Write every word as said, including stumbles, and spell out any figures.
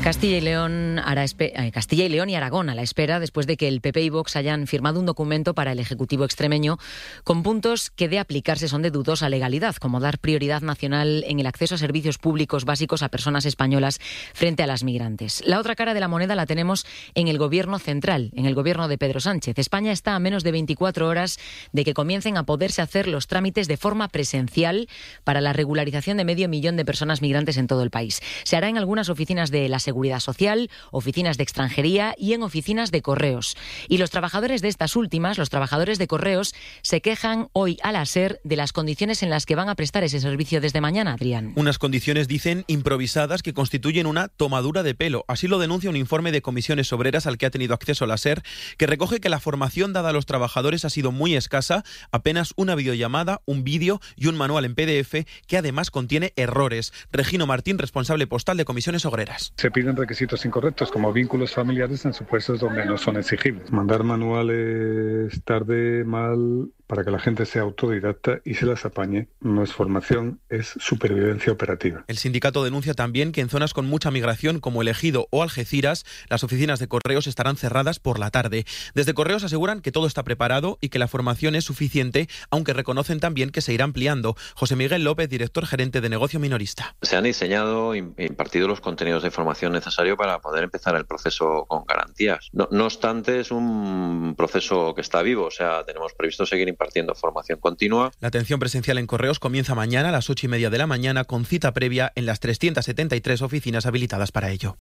Castilla y León, hará espe- eh, Castilla y León y Aragón a la espera después de que el P P y Vox hayan firmado un documento para el Ejecutivo extremeño con puntos que de aplicarse son de dudosa legalidad, como dar prioridad nacional en el acceso a servicios públicos básicos a personas españolas frente a las migrantes. La otra cara de la moneda la tenemos en el Gobierno central, en el Gobierno de Pedro Sánchez. España está a menos de veinticuatro horas de que comiencen a poderse hacer los trámites de forma presencial para la regularización de medio millón de personas migrantes en todo el país. Se hará en algunas oficinas de la Seguridad Social, oficinas de extranjería y en oficinas de correos. Y los trabajadores de estas últimas, los trabajadores de correos, se quejan hoy a la SER de las condiciones en las que van a prestar ese servicio desde mañana, Adrián. Unas condiciones, dicen, improvisadas que constituyen una tomadura de pelo. Así lo denuncia un informe de Comisiones Obreras al que ha tenido acceso la SER, que recoge que la formación dada a los trabajadores ha sido muy escasa, apenas una videollamada, un vídeo y un manual en P D F que además contiene errores. Regino Martín, responsable postal de Comisiones Obreras. Se piden requisitos incorrectos como vínculos familiares en supuestos donde no son exigibles. Mandar manuales tarde, mal, para que la gente sea autodidacta y se las apañe, no es formación, es supervivencia operativa. El sindicato denuncia también que en zonas con mucha migración como El Ejido o Algeciras, las oficinas de correos estarán cerradas por la tarde. Desde Correos aseguran que todo está preparado y que la formación es suficiente, aunque reconocen también que se irá ampliando. José Miguel López, director gerente de negocio minorista. Se han diseñado e impartido los contenidos de formación necesarios para poder empezar el proceso con garantías. No, no obstante, es un proceso que está vivo, o sea, tenemos previsto seguir impartiendo formación continua. La atención presencial en correos comienza mañana a las ocho y media de la mañana con cita previa en las trescientas setenta y tres oficinas habilitadas para ello.